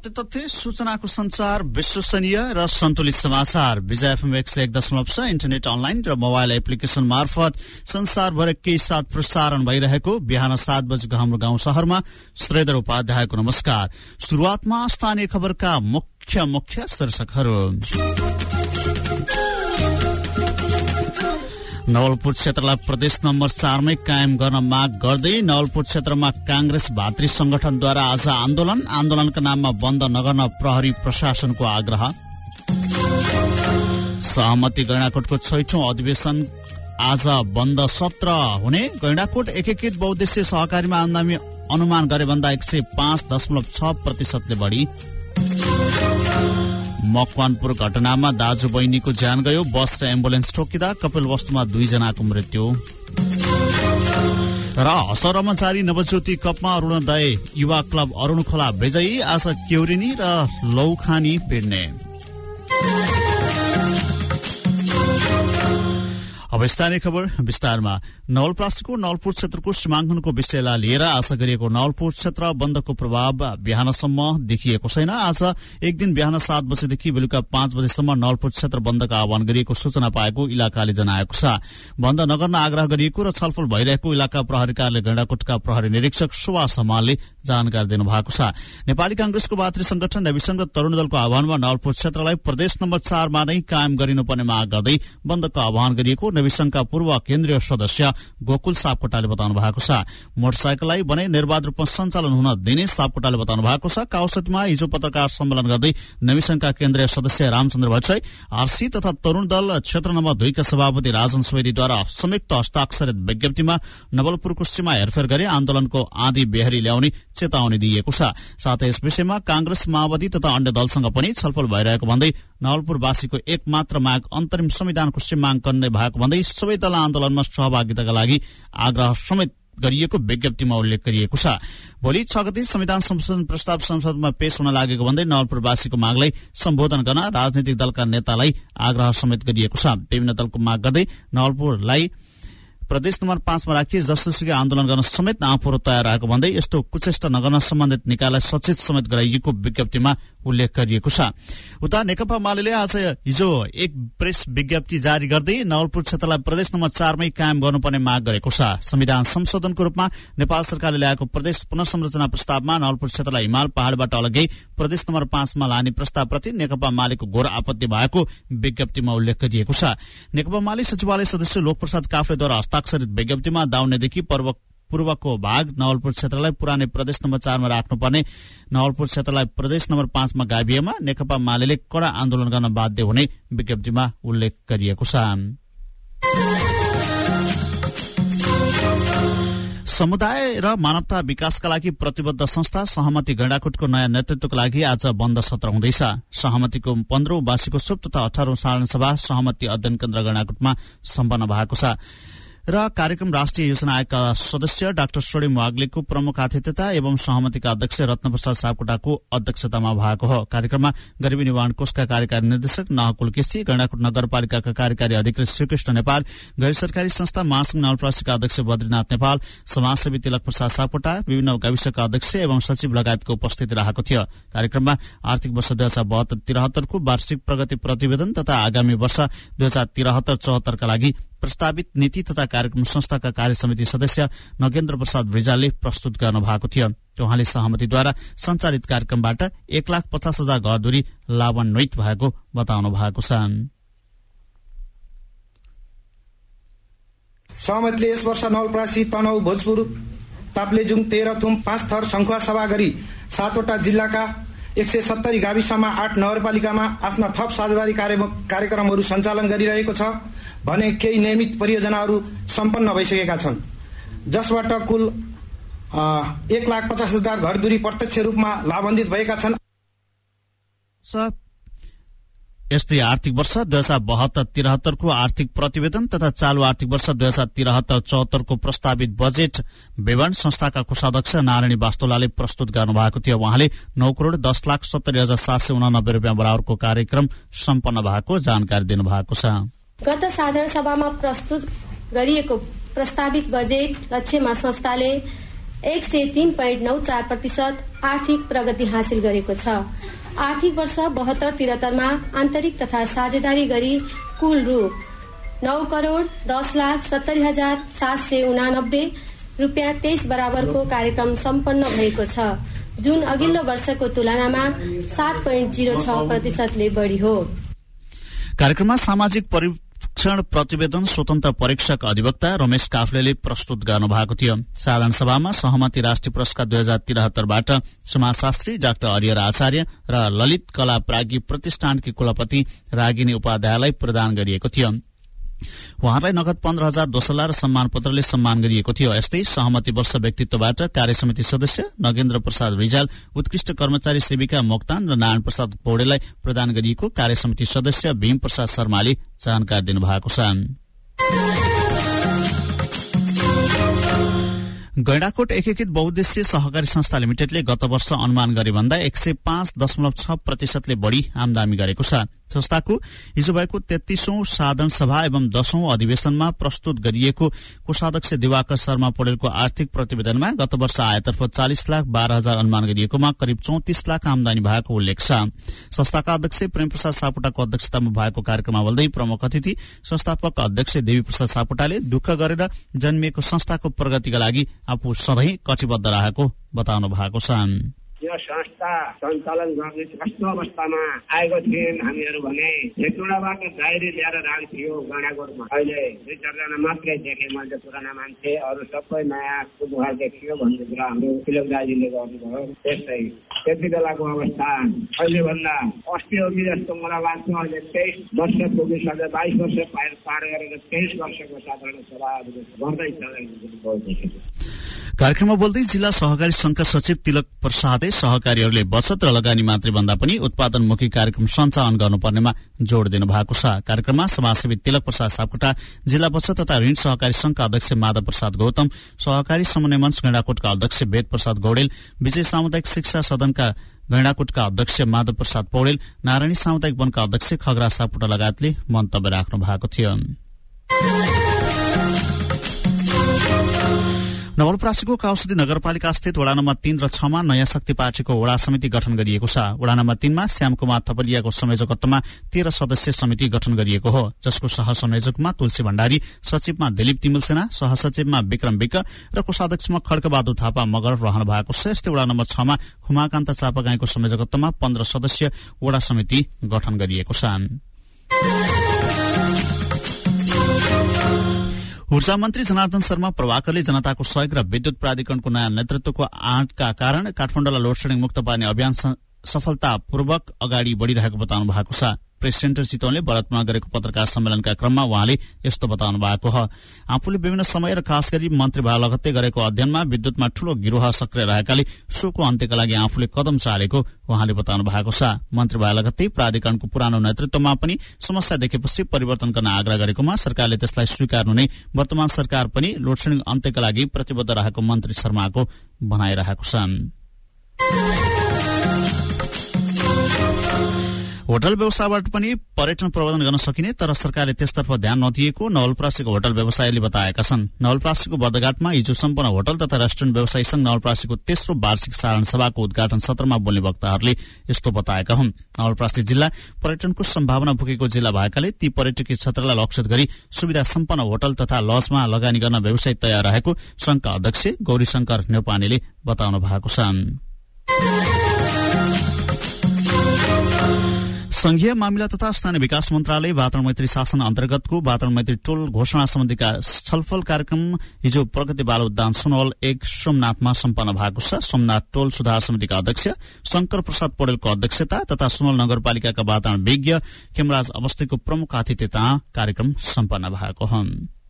सत्य तथ्य सूचनाको संचार, विश्वसनीय र सन्तुलित समाचार। विजय एफएम 101.6 इन्टरनेट अनलाइन र मोबाइल एप्लिकेशन मार्फत संसारभर एकै साथ प्रसारण भइरहेको बिहान 7 बजेको हाम्रो गाउँ शहरमा श्रीधर उपाध्यायको नमस्कार। शुरूआतमा स्थानीय खबरका मुख्य शीर्षकहरू। नवलपुर क्षेत्रलाई प्रदेश नम्बर 4 मै कायम गर्न माग गर्दै नवलपुर क्षेत्रमा कांग्रेस भातृ संगठनद्वारा आज आन्दोलनका नाममा बन्द नगर्न प्रहरी प्रशासनको आग्रह। सहमति गैंडाकोटको 6औं अधिवेशन आज बन्द सत्र हुने। गैंडाकोट एकीकृत बहुद्देश्य सहकारीमा आमदानी अनुमान गरे भन्दा 105.6% बढी। मकवानपुर घटनामा दाजु बहिनीको ज्यान गयो। बस र एम्बुलेन्स ठोकिँदा कपिलवस्तुमा 2 जनाको मृत्यु। र हसरमा जारी नवज्योति कपमा अरुणोदय युवा क्लब अरुणखोला विजयी। आज क्यौरिनी र लौखानी भिड्ने। अब स्थानीय खबर विस्तारमा। नवलपरासीको नवलपुर क्षेत्रको सीमाङ्कनको विषयलाई लिएर आज गरिएको नवलपुर क्षेत्र बन्दको प्रभाव बिहानसम्म देखिएको छैन। आज एक दिन बिहान 7 बजेदेखि बेलुका 5 बजेसम्म नवलपुर क्षेत्र बन्दका आह्वान गरिएको सूचना पाएको इलाकाले जनाएको छ। बन्द नगर्न आग्रह गरिएको र छलफल भइरहेको इलाका प्रहरी कार्यालय गैंडाकोटका प्रहरी निरीक्षक सुभाष समालले जानकारी दिनुभएको छ। नेपाली कांग्रेसको भातृ संगठन नेविसंघ र तरुण दलको आह्वानमा नवलपुर क्षेत्रलाई प्रदेश नम्बर 4 मा नै कायम गरिनुपर्ने माग गर्दै बन्दको आह्वान गरिएको नेविसंघका पूर्व केन्द्रीय सदस्य गोकुल सापकोटाले बताउनु भएको छ। मोटरसाइकललाई भने निर्वाध रूपमा सञ्चालन हुन दिने सापकोटाले बताउनु भएको छ। काउसतीमा हिजो पत्रकार सम्मेलन गर्दै नेविसंघका केन्द्रीय सदस्य रामचन्द्र भट्टराई, आरसी तथा तरुण दल क्षेत्र नम्बर 2 का सभापति राजन सुवेदीद्वारा संयुक्त हस्ताक्षरित विज्ञप्तिमा नवलपुरको सीमा हेरफेर गरी आन्दोलनको आँधी बेहरी ल्याउने चेतावनी दिइएको छ। साथै यस विषयमा कांग्रेस, माओवादी तथा अन्य दलसँग पनि छलफल भइरहेको भन्दै नवलपुरवासीको एकमात्र माग अन्तरिम संविधानको सीमाङ्कन नै भएको भन्दै सबै दल आन्दोलनमा सहभागिताका लागि आग्रह समेत गरिएको विज्ञप्तिमा उल्लेख गरिएको छ। भोलि 6 गते संविधान संशोधन प्रस्ताव संसदमा पेश हुन लागेको भन्दै नवलपुरवासीको मागलाई सम्बोधन गर्न राजनैतिक दलका नेतालाई आग्रह समेत गरिएको छ। विभिन्न दलको माग गर्दै नवलपुरलाई प्रदेश नम्बर 5 मा राखी जसोसुकै आन्दोलन गर्न समेत आफूहरू तयार रहेको भन्दै यस्तो कुचेष्टा नगर्न सम्बन्धित निकायलाई सचेत समेत गराइएको विज्ञप्तिमा उल्लेख गरिएको छ। उता नेकपा माले आज हिजो एक प्रेस विज्ञप्ति जारी गर्दै नवलपुर क्षेत्रलाई प्रदेश नम्बर 4 मै कायम गर्नुपर्ने माग गरेको छ। संविधान संशोधनको रूपमा नेपाल सरकारले ल्याएको प्रदेश पुनर्संरचना प्रस्तावमा नवलपुर क्षेत्रलाई हिमाल पहाड़बाट अलग्गै प्रदेश नम्बर 5 मा लाने प्रस्तावप्रति नेकपा मालेको घोर आपत्ति भएको विज्ञप्तिमा उल्लेख गरिएको छ। नेकपा माले सचिवालय सदस्य लोकप्रसाद काफ्लेद्वारा हस्ताक्षरित विज्ञप्तिमा दाउनेदेखि पूर्वको भाग नवलपुर क्षेत्रलाई पुरानै प्रदेश नम्बर 4 मा राख्नुपर्ने, नवलपुर क्षेत्रलाई प्रदेश नम्बर 5 मा गाभिएमा नेकपा माले कड़ा आन्दोलन गर्न बाध्य हुने विज्ञप्तिमा उल्लेख गरिएको छ। समुदाय र मानवता विकासका लागि प्रतिबद्ध संस्था सहमति गैंडाकोटको नयाँ नेतृत्वको लागि आज बन्द सत्र हुँदैछ। सहमतिको 15औं वार्षिक उत्सव तथा 18औं साधारण सभा सहमति अध्ययन केन्द्र गैंडाकोटमा सम्पन्न भएको छ र कार्यक्रम राष्ट्रिय योजना आयोगका सदस्य डाक्टर सोडिम वाग्लेको प्रमुख आतिथ्यता एवं सहमतिका अध्यक्ष रत्नप्रसाद सापकोटाको अध्यक्षतामा भएको हो। कार्यक्रममा गरिबी निवारण कोषका कार्यकारी निर्देशक नहकुल केसी, गैंडाकोट नगरपालिकाका कार्यकारी अधिकृत श्रीकृष्ण नेपाल, गैर सरकारी संस्था महासंघ नवलपरासीका अध्यक्ष बद्रीनाथ नेपाल, समाजसेवी तिलक प्रसाद सापकोटा, विभिन्न गाविसका अध्यक्ष एवं सचिव लगायतको उपस्थिति रहेको थियो। कार्यक्रममा आर्थिक वर्ष 2072-73 को वार्षिक प्रगति प्रतिवेदन तथा आगामी वर्ष 2073-74 का लागि प्रस्तावित नीति तथा कार्यक्रम संस्थाका कार्य समिति सदस्य नगेन्द्र प्रसाद रिजालले प्रस्तुत गर्नु भएको थियो। उहाँले सहमतिद्वारा सञ्चालित कार्यक्रमबाट 1,50,000 घरधुरी लाभान्वित भएको बताउनु भएको छ। सहमतिले यस वर्ष नवलपरासी, तनहुँ, भोजपुर, ताप्लेजुङ, तेह्रथुम 5 थर संखुवा सभा गरी 7वटा जिल्लाका 170 गाविसमा 8 नगरपालिकामा आफ्ना थप साझेदारी कार्यक्रमहरू सञ्चालन गरिरहेको छ भने केही नियमित परियोजनाहरू सम्पन्न भइसकेका छन्, जसबाट कुल 1,50,000 घरधुरी प्रत्यक्ष रूपमा लाभान्वित भएका छन्। यस्तै आर्थिक वर्ष 2072-73 को आर्थिक प्रतिवेदन तथा चालू आर्थिक वर्ष 2073-74 को प्रस्तावित बजेट विवरण संस्थाका कोषाध्यक्ष नारायणी वास्तोलाले प्रस्तुत गर्नुभएको थियो। उहाँले 9,10,70,789 रुपियाँ बराबरको कार्यक्रम सम्पन्न भएको जानकारी दिनुभएको छ। गत साधारण सभामा प्रस्तुत गरिएको प्रस्तावित बजेट लक्ष्यमा संस्थाले 103.94% आर्थिक प्रगति हासिल गरेको छ। आर्थिक वर्ष 72-73मा आन्तरिक तथा साझेदारी गरी कुल रु 9,10,70,789 रुपियाँ 23 बराबरको कार्यक्रम सम्पन्न भएको छ, जुन अघिल्लो वर्षको तुलनामा 7.06%ले बढी हो। कार्यक्रममा सामाजिक परीक्षण प्रतिवेदन स्वतन्त्र परीक्षक अधिवक्ता रमेश काफ्लेले प्रस्तुत गर्नुभएको थियो। साधारण सभामा सहमति राष्ट्रिय पुरस्कार 2073बाट समाजशास्त्री डाक्टर हरिहर आचार्य र ललित कला प्राज्ञ प्रतिष्ठानकी कुलपति रागिनी उपाध्यायलाई प्रदान गरिएको थियो। उहाँलाई नगद 15,000 दोसल्ला र सम्मान पत्रले सम्मान गरिएको थियो। यस्तै सहमति वर्ष व्यक्तित्वबाट कार्यसमिति सदस्य नगेन्द्र प्रसाद रिजाल, उत्कृष्ट कर्मचारी सेविका मोक्तान र नारायण प्रसाद पौडेललाई प्रदान गरिएको कार्यसमिति सदस्य भीम प्रसाद शर्माले जानकारी दिनुभएको छ। गैंडाकोट एकीकृत बहुद्देश्य सहकारी संस्था लिमिटेडले गत वर्ष अनुमान गरे भन्दा 105.6%ले बढ़ी आमदानी गरेको छ। संस्थाको हिजो भएको 33औं साधारण सभा एवं 10औं अधिवेशनमा प्रस्तुत गरिएको कोषाध्यक्ष दिवाकर शर्मा पौडेलको आर्थिक प्रतिवेदनमा गत वर्ष आयतर्फ 40,12,000 अनुमान गरिएकोमा करिब 34 लाख आमदानी भएको उल्लेख छ। संस्थाका अध्यक्ष प्रेम प्रसाद सापकोटाको अध्यक्षतामा भएको कार्यक्रममा बोल्दै प्रमुख अतिथि संस्थापक अध्यक्ष देवी प्रसाद सापकोटाले दुःख गरेर जन्मिएको संस्थाको प्रगतिका लागि आफू सधैँ कटिबद्ध रहेको बताउनु भएको छ। यो संस्था सञ्चालन गर्ने कस्तो अवस्थामा आएको थियौँ हामीहरू भने हेटुडाबाट डायरी ल्याएर राख्थ्यो गैंडाकोटमा। अहिले 2-4 जना मात्रै देखेँ मैले, पुराना मान्छे, अरू सबै नयाँ बुहार देखियो भन्ने कुरा हाम्रो तिलक दाजुले गर्नुभयो। त्यति बेलाको अवस्था अहिले भन्दा अस्ति हो कि जस्तो मलाई लाग्छ। अहिले 23 वर्ष पुगिसक्यो, 22 वर्ष पार गरेर 23 वर्षको साधारण सभा गर्दैछ। कार्यक्रममा बोल्दै जिल्ला सहकारी संघका सचिव तिलक प्रसादले सहकारीहरूले बचत र लगानी मात्रै भन्दा पनि उत्पादनमुखी कार्यक्रम सञ्चालन गर्नुपर्नेमा जोड़ दिनु भएको छ। कार्यक्रममा समाजसेवी तिलक प्रसाद सापकोटा, जिल्ला बचत तथा ऋण सहकारी संघका अध्यक्ष माधव प्रसाद गौतम, सहकारी समन्वय मंच गैंडाकोटका अध्यक्ष वेद प्रसाद गौडेल, विजय सामुदायिक शिक्षा सदनका गैंडाकोटका अध्यक्ष माधव प्रसाद पौडेल, नारायणी सामुदायिक वनका अध्यक्ष खगराज सापकोटा लगायतले मन्तव्य राख्नु भएको थियो। नवलपरासीको काउसदी नगरपालिका स्थित वडा नम्बर 3 र 6 मा नयाँ शक्ति पार्टीको वडा समिति गठन गरिएको छ। वडा नम्बर 3 मा श्यामकुमार थपलियाको संयोजकत्वमा 13 सदस्यीय समिति गठन गरिएको हो, जसको सहसंयोजकमा तुलसी भण्डारी, सचिवमा दिलीप तिमल सेना, सहसचिवमा विक्रम विक र कोषाध्यक्षमा खड्कबहादुर थापा मगर रहनु भएको छ। यस्तै वडा नम्बर 6 मा खुमाकान्त चापागाईको संयोजकत्वमा 15 सदस्यीय वडा समिति गठन गरिएको छ। ऊर्जा मन्त्री जनार्दन शर्मा प्रभाकरले जनताको सहयोग र विद्युत प्राधिकरणको नयाँ नेतृत्वको आँटका कारण काठमाडौँलाई लोड शेडिङ मुक्त पार्ने अभियान सफलतापूर्वक अगाडि बढ़िरहेको बताउनु भएको छ। प्रेस सेन्टर चितवनले भरतपुरमा गरेको पत्रकार सम्मेलनका क्रममा उहाँले यस्तो बताउनु भएको हो। आफूले विभिन्न समय र खास गरी मन्त्री भए लगत्तै गरेको अध्ययनमा विद्युतमा ठूलो गिरोह सक्रिय रहेकाले सोको अन्त्यका लागि आफूले कदम चालेको उहाँले बताउनु भएको छ। मन्त्री भए लगत्तै प्राधिकरणको पुरानो नेतृत्वमा पनि समस्या देखेपछि परिवर्तन गर्न आग्रह गरेकोमा सरकारले त्यसलाई स्वीकार्नु नै वर्तमान सरकार पनि लोडसेडिङ अन्त्यका लागि प्रतिबद्ध रहेको मन्त्री शर्माको भनाइरहेको छ। होटल व्यवसायबाट पनि पर्यटन प्रबन्धन गर्न सकिने, तर सरकारले त्यसतर्फ ध्यान नदिएको नवलपरासीको होटल व्यवसायीले बताएका छन्। नवलपरासीको बर्दघाटमा हिजो सम्पन्न होटल तथा रेस्टुरेन्ट व्यवसायी संघ नवलपरासीको तेस्रो वार्षिक साधारण सभाको उद्घाटन सत्रमा बोल्ने वक्ताहरूले यस्तो बताएका हुन्। नवलपरासी जिल्ला पर्यटनको सम्भावना बोकेको जिल्ला भएकाले ती पर्यटकीय क्षेत्रलाई लक्षित गरी सुविधा सम्पन्न होटल तथा लजमा लगानी गर्न व्यवसाय तयार रहेको संघका अध्यक्ष गौरीशंकर न्यौपानेले बताउनु भएको छ। संघीय मामिला तथा स्थानीय विकास मन्त्रालय वातावरण मैत्री शासन अन्तर्गतको वातावरण मैत्री टोल घोषणा सम्बन्धीका छलफल कार्यक्रम हिजो प्रगति बाल उद्यान सुनवल 1 सोमनाथमा सम्पन्न भएको छ। सोमनाथ टोल सुधार समितिका अध्यक्ष शंकर प्रसाद पौडेलको अध्यक्षता तथा सुनवल नगरपालिकाका वातावरण विज्ञ खेमराज अवस्थीको प्रमुख आतिथ्यता कार्यक्रम सम्पन्न भएको हो।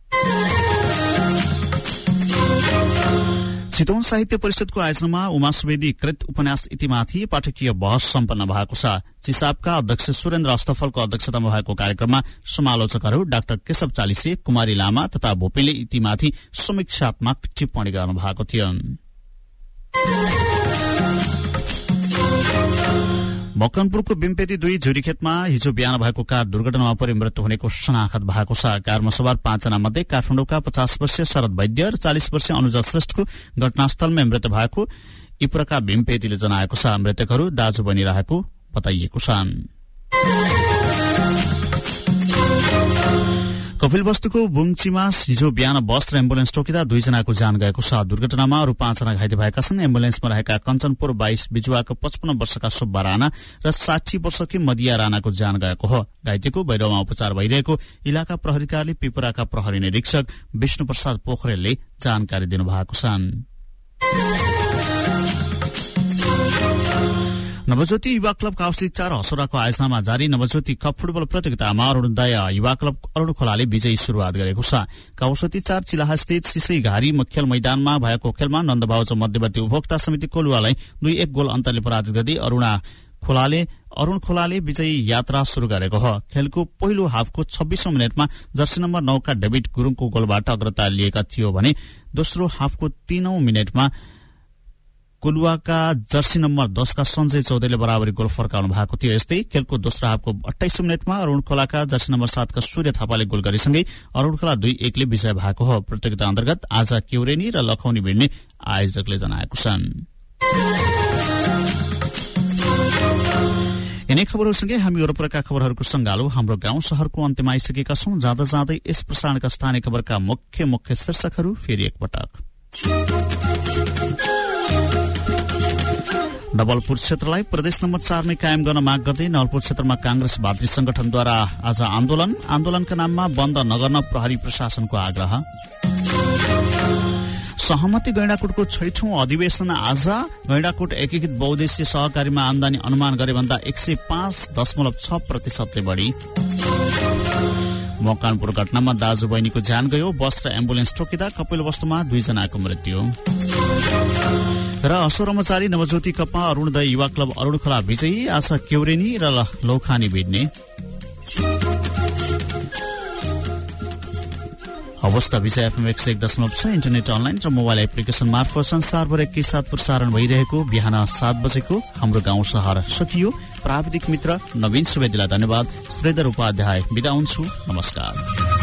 चितवन साहित्य परिषदको आयोजनामा उमा सुवेदी कृत उपन्यास इतिमाथि पाठकीय बहस सम्पन्न भएको छ। चिसापका अध्यक्ष सुरेन्द्र अस्तफलको अध्यक्षतामा भएको कार्यक्रममा समालोचकहरू डाक्टर केशव चालिसे, कुमारी लामा तथा भोपेले इतिमाथि समीक्षात्मक टिप्पणी गर्नु भएको थियो। मकनपुरको बिम्पेती 2 झुरीखेतमा हिजो बिहान भएको कार दुर्घटनामा परि मृत्यु हुनेको शनाखत भएको छ। कारमा सवार 5 जना मध्ये काठमाडौँका 50 वर्षीय शरद वैद्य र 40 वर्षीय अनुजा श्रेष्ठको घटनास्थलमै मृत्यु भएको इप्रका बिम्पेतीले जनाएको छ। मृतकहरू दाजु बनिरहेको बताइएको छ। कपिलवस्तुको बुङचीमा हिजो बिहान बस र एम्बुलेन्स ठोकिँदा 2 जनाको ज्यान गएको छ। दुर्घटनामा अरू 5 जना घाइते भएका छन्। एम्बुलेन्समा रहेका कञ्चनपुर 22 बिजुवाको 55 वर्षका सुब्बा राणा र 60 वर्षकी मदिया राणाको ज्यान गएको हो। घाइतेको भैरवमा उपचार भइरहेको इलाका प्रहरी कार्यालय पिपराका प्रहरी निरीक्षक विष्णु प्रसाद पोखरेलले जानकारी दिनुभएको छ। नवज्योति युवा क्लब काउसी 4 हसोराको आयोजनामा जारी नवज्योति कप फुटबल प्रतियोगितामा अरूणोदय युवा क्लब अरूणखोलाले विजयी शुरूआत गरेको छ। काउसती 4 चिलाहास्थित सिसै घारी खेल मैदानमा भएको खेलमा नन्दबाउचो मध्यवर्ती उपभोक्ता समिति कोलुवालाई 2-1 गोल अन्तरले पराजित गर्दै अरूण खोलाले विजयी यात्रा शुरू गरेको हो। खेलको पहिलो हाफको 26औं मिनेटमा जर्सी नम्बर 9 का डेभिड गुरुङको गोलबाट अग्रता लिएका थियो भने दोस्रो हाफको 3औं मिनेटमा कोलुवाका जर्सी नम्बर 10 का सञ्जय चौधरीले बराबरी गोल फर्काउनु भएको थियो। यस्तै खेलको दोस्रो हाफको 28औं मिनेटमा अरूण खोलाका जर्सी नम्बर 7 का सूर्य थापाले गोल गरेसँगै अरूण खोला 2-1 ले विजय भएको हो। प्रतियोगिता अन्तर्गत आज केउरेनी र लखौनी भिड्ने आयोजकले जनाएको छन्। यिनै खबरहरूसँगै हामी वरपरका खबरहरूको संगालो हाम्रो गाउँ शहरको अन्त्यमा आइसकेका छौं। जाँदा जाँदै यस प्रसारणका स्थानीय खबरका मुख्य शीर्षकहरू फेरि एकपटक। नवलपुर क्षेत्रलाई प्रदेश नम्बर 4 मै कायम गर्न माग गर्दै नवलपुर क्षेत्रमा कांग्रेस भातृ संगठनद्वारा आज आन्दोलनका नाममा बन्द नगर्न प्रहरी प्रशासनको आग्रह। सहमति गैंडाकोटको 6औं अधिवेशन आज। गैंडाकोट एकीकृत बहुद्देश्य सहकारीमा आमदानी अनुमान गरे भन्दा 105.6% बढी। मकनपुर घटनामा दाजु बहिनीको ज्यान गयो। बस र एम्बुलेन्स ठोकिँदा कपिलवस्तुमा 2 जनाको मृत्यु। र असोरमा जारी नवज्योति कपमा अरूणोदय युवा क्लब अरूणखोला विजयी। आज केउरेनी र लौखानी भिड्ने। अवस्था विजय एफएम 101.6 इन्टरनेट अनलाइन र मोबाइल एप्लिकेशन मार्फत संसारभर एकैसाथ प्रसारण भइरहेको बिहान 7 बजेको हाम्रो गाउँ शहर सकियो। प्राविधिक मित्र नवीन सुवेदीलाई धन्यवाद। श्रीधर उपाध्याय बिदा हुन्छु। नमस्कार।